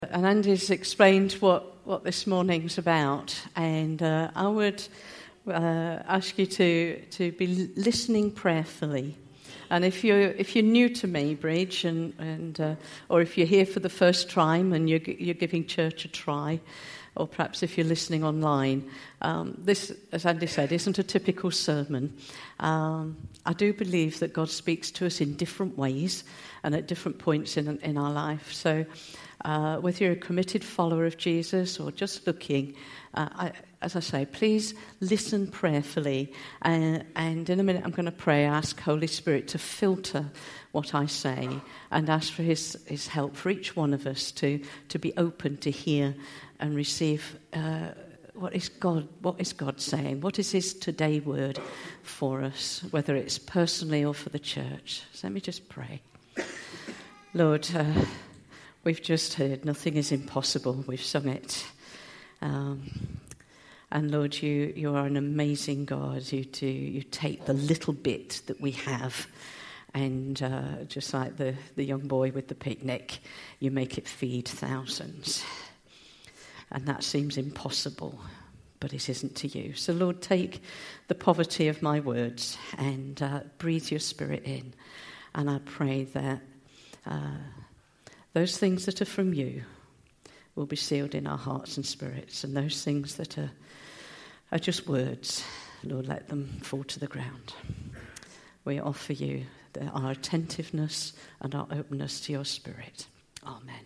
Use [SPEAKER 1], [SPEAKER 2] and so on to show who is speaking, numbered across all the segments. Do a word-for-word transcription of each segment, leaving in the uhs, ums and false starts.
[SPEAKER 1] And Andy's explained what, what this morning's about, and uh, I would uh, ask you to, to be listening prayerfully. And if you're if you're new to Maybridge, and and uh, or if you're here for the first time and you're you're giving church a try, or perhaps if you're listening online, um, this, as Andy said, isn't a typical sermon. Um, I do believe that God speaks to us in different ways and at different points in in our life. So. Uh, whether you're a committed follower of Jesus or just looking, uh, I, as I say, please listen prayerfully. Uh, and in a minute I'm going to pray, ask Holy Spirit to filter what I say and ask for his, his help for each one of us to, to be open to hear and receive uh, what is God, what is God saying? What is his today word for us, whether it's personally or for the church. So let me just pray. Lord, uh, we've just heard, nothing is impossible. We've sung it. Um, and Lord, you, you are an amazing God. You do, you take the little bit that we have and uh, just like the, the young boy with the picnic, you make it feed thousands. And that seems impossible, but it isn't to you. So Lord, take the poverty of my words and uh, breathe your spirit in. And I pray that Uh, those things that are from you will be sealed in our hearts and spirits, and those things that are, are just words, Lord, let them fall to the ground. We offer you the, our attentiveness and our openness to your spirit. Amen.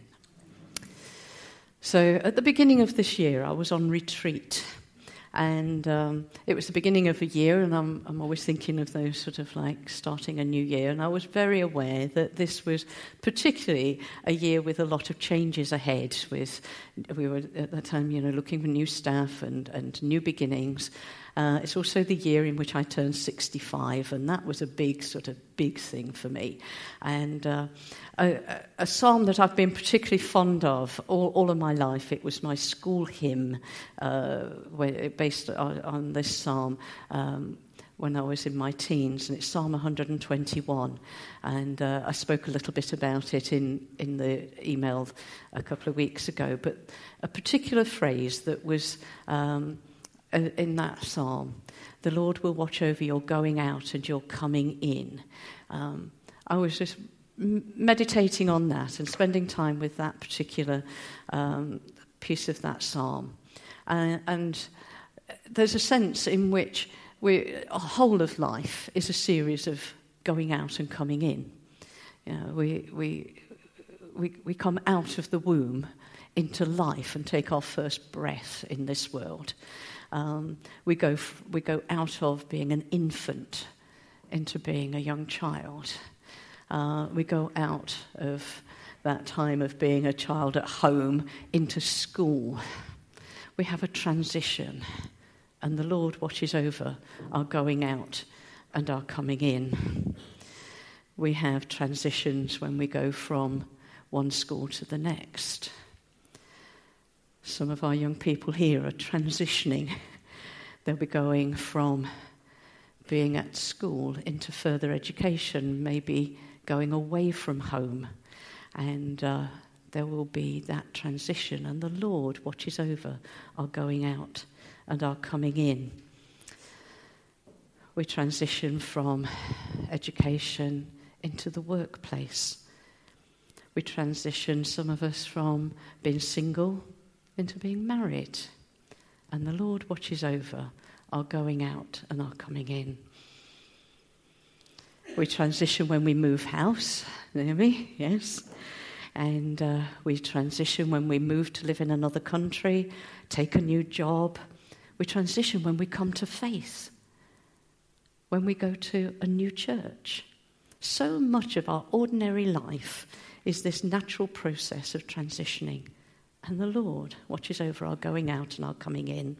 [SPEAKER 1] So at the beginning of this year, I was on retreat. And um, it was the beginning of a year, and I'm, I'm always thinking of those sort of like starting a new year. And I was very aware that this was particularly a year with a lot of changes ahead. With we were at that time, you know, looking for new staff and, and new beginnings. Uh, it's also the year in which I turned sixty-five, and that was a big sort of big thing for me. And uh, a, a psalm that I've been particularly fond of all, all of my life, it was my school hymn uh, based on, on this psalm um, when I was in my teens, and it's Psalm one twenty-one. And uh, I spoke a little bit about it in, in the email a couple of weeks ago, but a particular phrase that was Um, in that psalm, the Lord will watch over your going out and your coming in. Um, I was just m- meditating on that and spending time with that particular um, piece of that psalm. Uh, and there's a sense in which we, a whole of life is a series of going out and coming in. You know, we, we, we, we come out of the womb into life and take our first breath in this world. Um, we go f- we go out of being an infant into being a young child. Uh, we go out of that time of being a child at home into school. We have a transition, and the Lord watches over our going out and our coming in. We have transitions when we go from one school to the next. Some of our young people here are transitioning. They'll be going from being at school into further education, maybe going away from home. And uh, there will be that transition. And the Lord watches over our going out and our coming in. We transition from education into the workplace. We transition, some of us, from being single into being married. And the Lord watches over our going out and our coming in. We transition when we move house, Naomi, yes. And uh, we transition when we move to live in another country, take a new job. We transition when we come to faith, when we go to a new church. So much of our ordinary life is this natural process of transitioning. And the Lord watches over our going out and our coming in.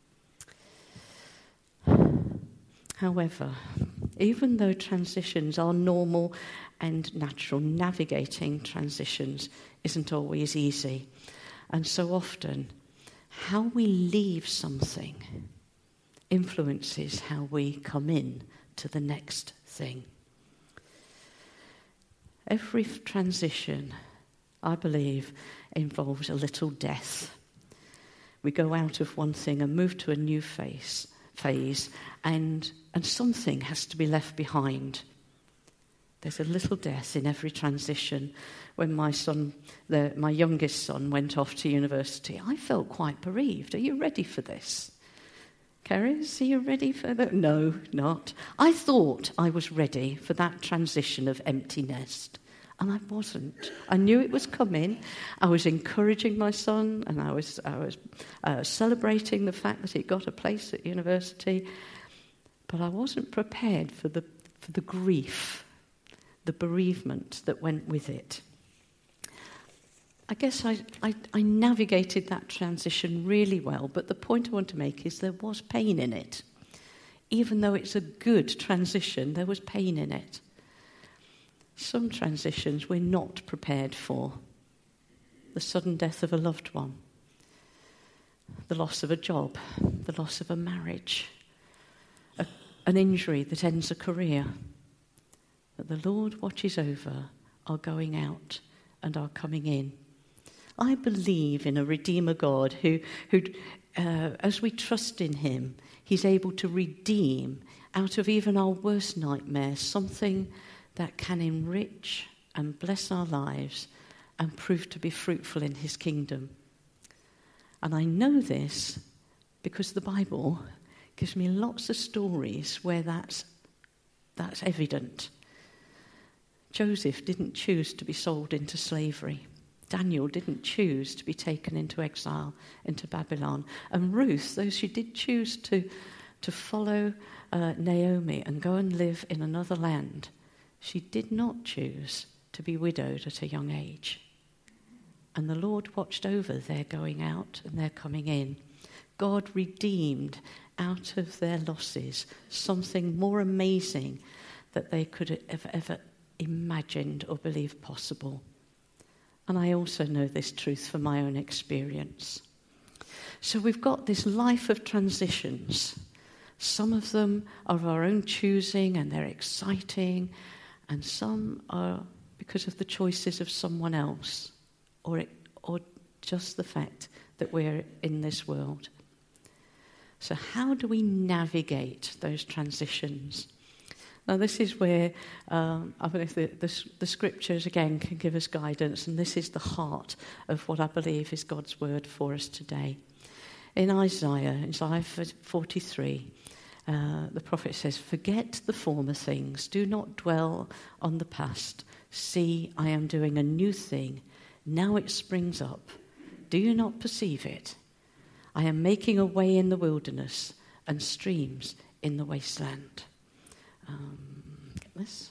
[SPEAKER 1] However, even though transitions are normal and natural, navigating transitions isn't always easy. And so often, how we leave something influences how we come in to the next thing. Every transition I believe, involves a little death. We go out of one thing and move to a new phase, phase and, and something has to be left behind. There's a little death in every transition. When my son, the, my youngest son, went off to university, I felt quite bereaved. Are you ready for this? Keris, are you ready for that? No, not. I thought I was ready for that transition of empty nest, and I wasn't. I knew it was coming. I was encouraging my son, and I was I was uh, celebrating the fact that he got a place at university, but I wasn't prepared for the for the grief, the bereavement that went with it. I guess I, I, I navigated that transition really well, but the point I want to make is there was pain in it. Even though it's a good transition, there was pain in it. Some transitions we're not prepared for. The sudden death of a loved one, the loss of a job, the loss of a marriage, a, an injury that ends a career. But the Lord watches over our going out and our coming in. I believe in a Redeemer God who, who uh, as we trust in him, he's able to redeem out of even our worst nightmares something that can enrich and bless our lives and prove to be fruitful in his kingdom. And I know this because the Bible gives me lots of stories where that's, that's evident. Joseph didn't choose to be sold into slavery. Daniel didn't choose to be taken into exile, into Babylon. And Ruth, though she did choose to, to follow uh, Naomi and go and live in another land, she did not choose to be widowed at a young age. And the Lord watched over their going out and their coming in. God redeemed out of their losses something more amazing that they could have ever imagined or believed possible. And I also know this truth from my own experience. So we've got this life of transitions. Some of them are of our own choosing and they're exciting, and some are because of the choices of someone else, or it, or just the fact that we're in this world. So how do we navigate those transitions? Now, this is where um, I believe the, the, the scriptures, again, can give us guidance, and this is the heart of what I believe is God's word for us today. In Isaiah, Isaiah forty-three, uh, the prophet says, "Forget the former things, do not dwell on the past. See, I am doing a new thing. Now it springs up. Do you not perceive it? I am making a way in the wilderness and streams in the wasteland." Um, get this.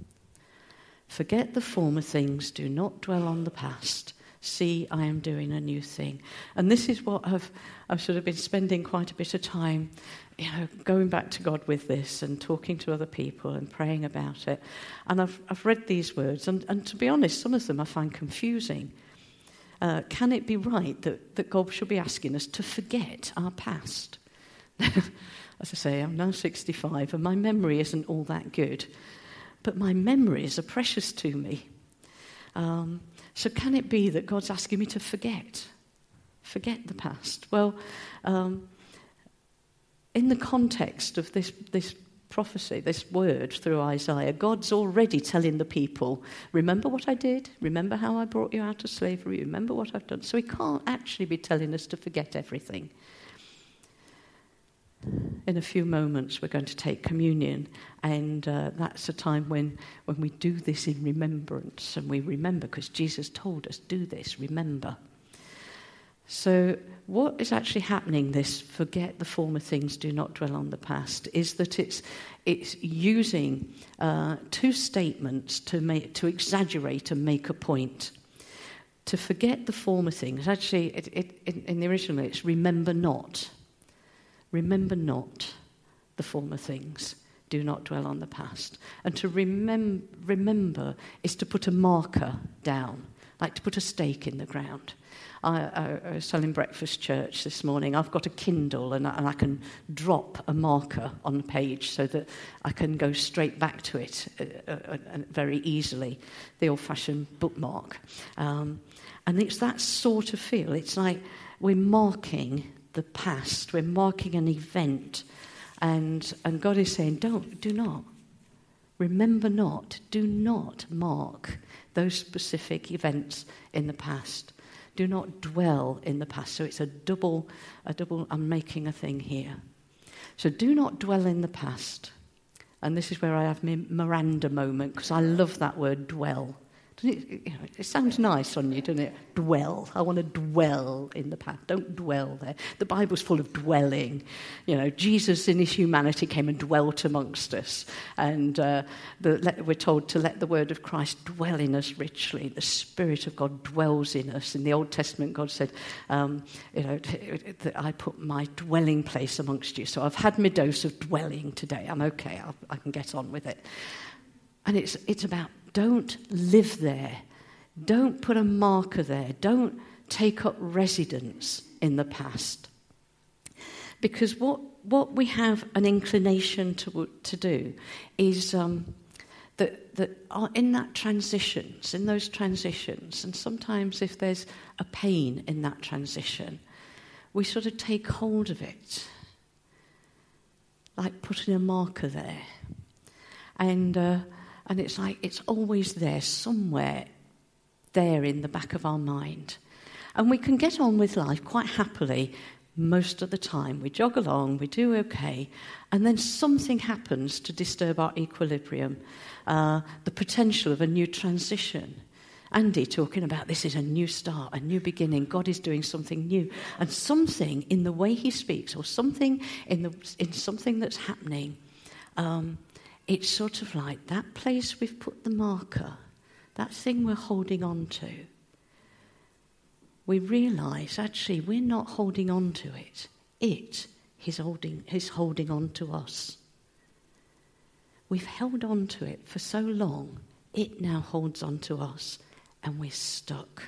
[SPEAKER 1] "Forget the former things, do not dwell on the past. See, I am doing a new thing." And this is what I've, I've sort of been spending quite a bit of time, you know, going back to God with this and talking to other people and praying about it. And I've, I've read these words, and, and to be honest, some of them I find confusing. Uh, can it be right that, that God should be asking us to forget our past? As I say, I'm now sixty-five and my memory isn't all that good. But my memories are precious to me. Um, so can it be that God's asking me to forget? Forget the past? Well, um, in the context of this, this prophecy, this word through Isaiah, God's already telling the people, remember what I did? Remember how I brought you out of slavery? Remember what I've done? So he can't actually be telling us to forget everything. In a few moments, we're going to take communion, and uh, that's a time when, when we do this in remembrance, and we remember because Jesus told us, do this, remember. So what is actually happening, this forget the former things, do not dwell on the past, is that it's it's using uh, two statements to make, to exaggerate and make a point. To forget the former things, actually, it, it, in, in the original, it's remember not. Remember not the former things. Do not dwell on the past. And to remem- remember is to put a marker down, like to put a stake in the ground. I, I, I was telling Breakfast Church this morning, I've got a Kindle and I, and I can drop a marker on the page so that I can go straight back to it uh, uh, uh, very easily, the old-fashioned bookmark. Um, and it's that sort of feel. It's like we're marking the past, we're marking an event, and and God is saying, don't, do not. Remember not, do not mark those specific events in the past. Do not dwell in the past. So it's a double, a double, I'm making a thing here. So do not dwell in the past. And this is where I have my Miranda moment, because I love that word, dwell. It, you know, it sounds nice on you, doesn't it? Dwell. I want to dwell in the past. Don't dwell there. The Bible's full of dwelling. You know, Jesus in his humanity came and dwelt amongst us. And uh, the, we're told to let the word of Christ dwell in us richly. The Spirit of God dwells in us. In the Old Testament, God said, um, you know, that I put my dwelling place amongst you. So I've had my dose of dwelling today. I'm okay. I'll, I can get on with it. And it's it's about don't live there. Don't put a marker there. Don't take up residence in the past. Because what, what we have an inclination to to do is um, that, that in that transitions, in those transitions, and sometimes if there's a pain in that transition, we sort of take hold of it, like putting a marker there. And... Uh, And it's like it's always there, somewhere there in the back of our mind. And we can get on with life quite happily most of the time. We jog along, we do okay, and then something happens to disturb our equilibrium, uh, the potential of a new transition. Andy talking about this is a new start, a new beginning. God is doing something new. And something in the way he speaks, or something in the in something that's happening, um, it's sort of like that place we've put the marker, that thing we're holding on to. We realise, actually, we're not holding on to it. It is holding, is holding on to us. We've held on to it for so long, it now holds on to us, and we're stuck.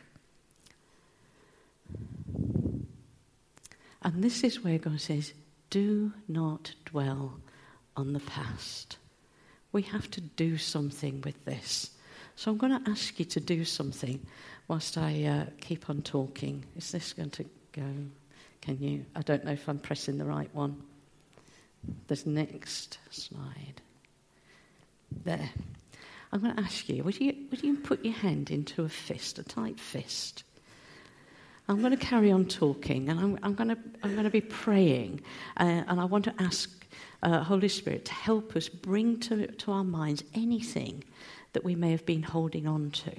[SPEAKER 1] And this is where God says, do not dwell on the past. We have to do something with this. So I'm going to ask you to do something whilst I uh, keep on talking. Is this going to go? Can you? I don't know if I'm pressing the right one. This next slide. There. I'm going to ask you, would you, would you put your hand into a fist, a tight fist? I'm going to carry on talking, and I'm, I'm going to I'm going to be praying, uh, and I want to ask Uh, Holy Spirit to help us bring to, to our minds anything that we may have been holding on to.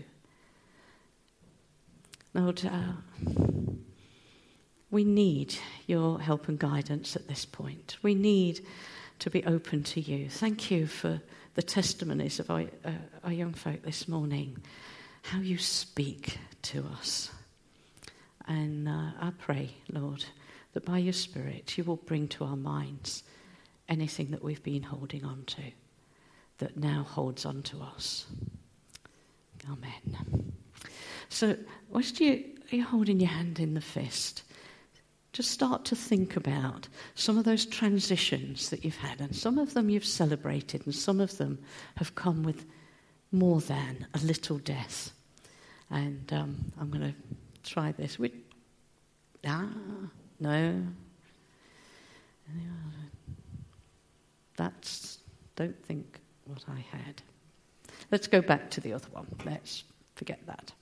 [SPEAKER 1] Lord, uh, we need your help and guidance at this point. We need to be open to you. Thank you for the testimonies of our, uh, our young folk this morning, how you speak to us. And uh, I pray, Lord, that by your Spirit you will bring to our minds anything that we've been holding on to, that now holds on to us. Amen. So, whilst you, you're holding your hand in the fist, just start to think about some of those transitions that you've had, and some of them you've celebrated, and some of them have come with more than a little death. And um, I'm going to try this. We, ah, no. That's, don't think what I had. Let's go back to the other one. Let's forget that.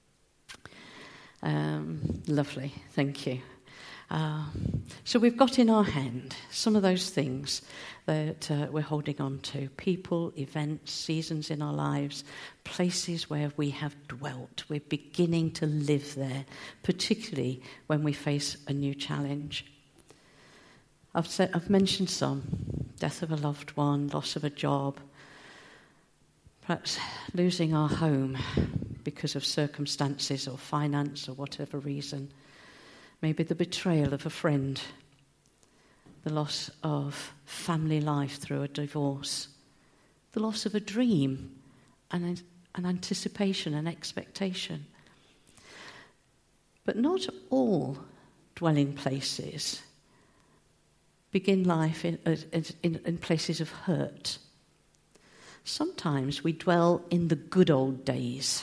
[SPEAKER 1] Um, lovely, thank you. Uh, so we've got in our hand some of those things that uh, we're holding on to. People, events, seasons in our lives, places where we have dwelt. We're beginning to live there, particularly when we face a new challenge. I've, said, I've mentioned some. Death of a loved one, loss of a job, perhaps losing our home because of circumstances or finance or whatever reason. Maybe the betrayal of a friend, the loss of family life through a divorce, the loss of a dream, and an anticipation and expectation. But not all dwelling places begin life in, in, in places of hurt. Sometimes we dwell in the good old days.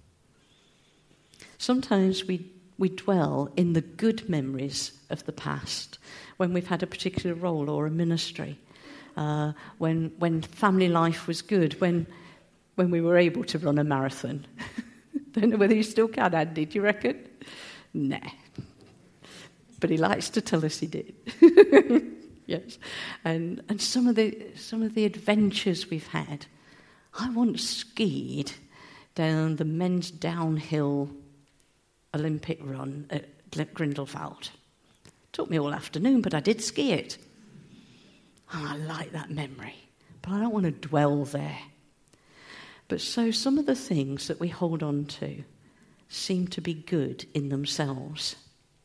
[SPEAKER 1] Sometimes we, we dwell in the good memories of the past, when we've had a particular role or a ministry, uh, when when family life was good, when when we were able to run a marathon. Don't know whether you still can, Andy, do you reckon? Nah. But he likes to tell us he did. Yes. And and some of the some of the adventures we've had. I once skied down the men's downhill Olympic run at Grindelwald. Took me all afternoon, but I did ski it. And I like that memory, but I don't want to dwell there. But so some of the things that we hold on to seem to be good in themselves.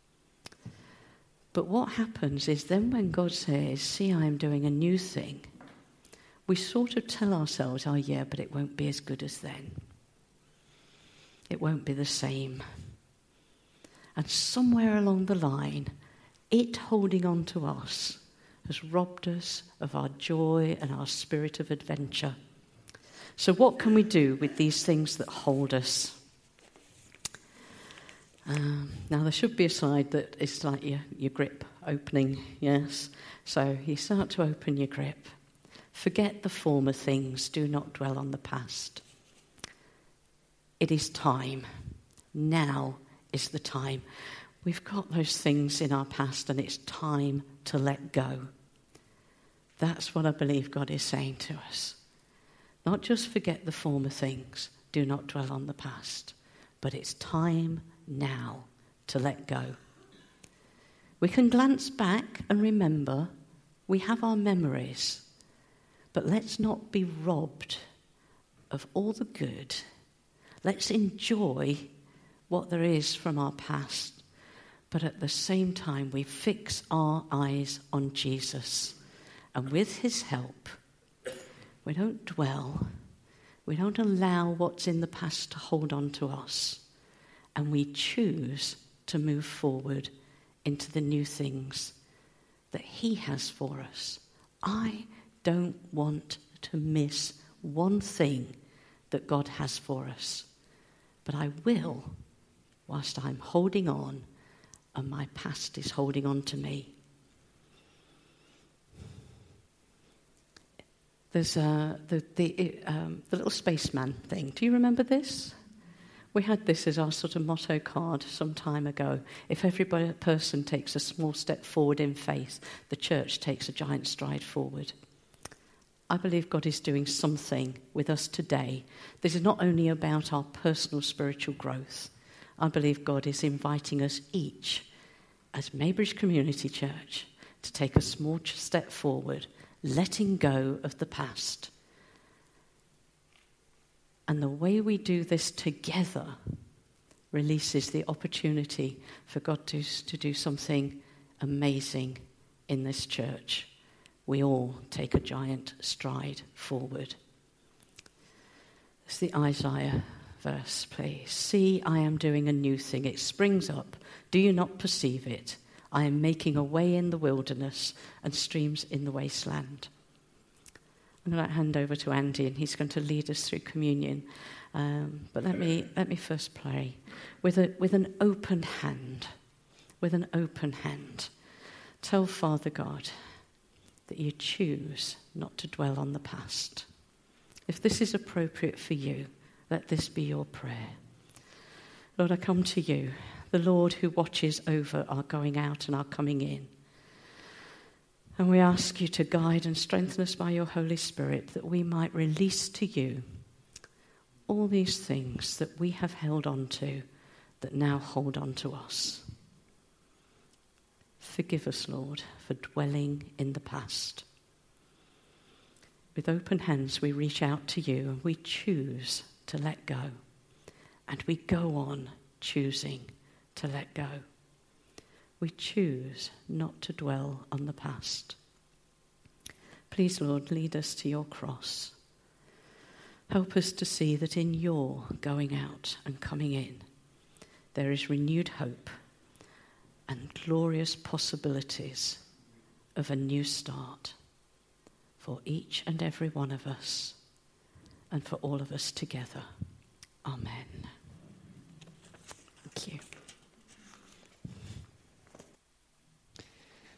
[SPEAKER 1] But what happens is then when God says, see, I am doing a new thing, we sort of tell ourselves, oh yeah, but it won't be as good as then. It won't be the same. And somewhere along the line, it holding on to us has robbed us of our joy and our spirit of adventure. So what can we do with these things that hold us? Um, now, there should be a side that is like your, your grip opening, yes? So you start to open your grip. Forget the former things. Do not dwell on the past. It is time. Now is the time. We've got those things in our past and it's time to let go. That's what I believe God is saying to us. Not just forget the former things, do not dwell on the past, but it's time now to let go. We can glance back and remember, we have our memories, but let's not be robbed of all the good. Let's enjoy what there is from our past. But at the same time, we fix our eyes on Jesus. And with his help, we don't dwell. We don't allow what's in the past to hold on to us. And we choose to move forward into the new things that he has for us. I don't want to miss one thing that God has for us. But I will, whilst I'm holding on and my past is holding on to me. There's uh, the the, um, the little spaceman thing. Do you remember this? We had this as our sort of motto card some time ago. If every person takes a small step forward in faith, the church takes a giant stride forward. I believe God is doing something with us today. This is not only about our personal spiritual growth. I believe God is inviting us each, as Maybridge Community Church, to take a small step forward, letting go of the past. And the way we do this together releases the opportunity for God to, to do something amazing in this church. We all take a giant stride forward. It's the Isaiah verse, please. See, I am doing a new thing. It springs up. Do you not perceive it? I am making a way in the wilderness and streams in the wasteland. I'm going to hand over to Andy, and he's going to lead us through communion. Um, but let me let me first pray with a with an open hand, with an open hand. Tell Father God that you choose not to dwell on the past. If this is appropriate for you, let this be your prayer. Lord, I come to you, the Lord who watches over our going out and our coming in. And we ask you to guide and strengthen us by your Holy Spirit that we might release to you all these things that we have held on to that now hold on to us. Forgive us, Lord, for dwelling in the past. With open hands, we reach out to you and we choose to let go. And we go on choosing to let go. We choose not to dwell on the past. Please, Lord, lead us to your cross. Help us to see that in your going out and coming in, there is renewed hope and glorious possibilities of a new start for each and every one of us and for all of us together. Amen. Thank you.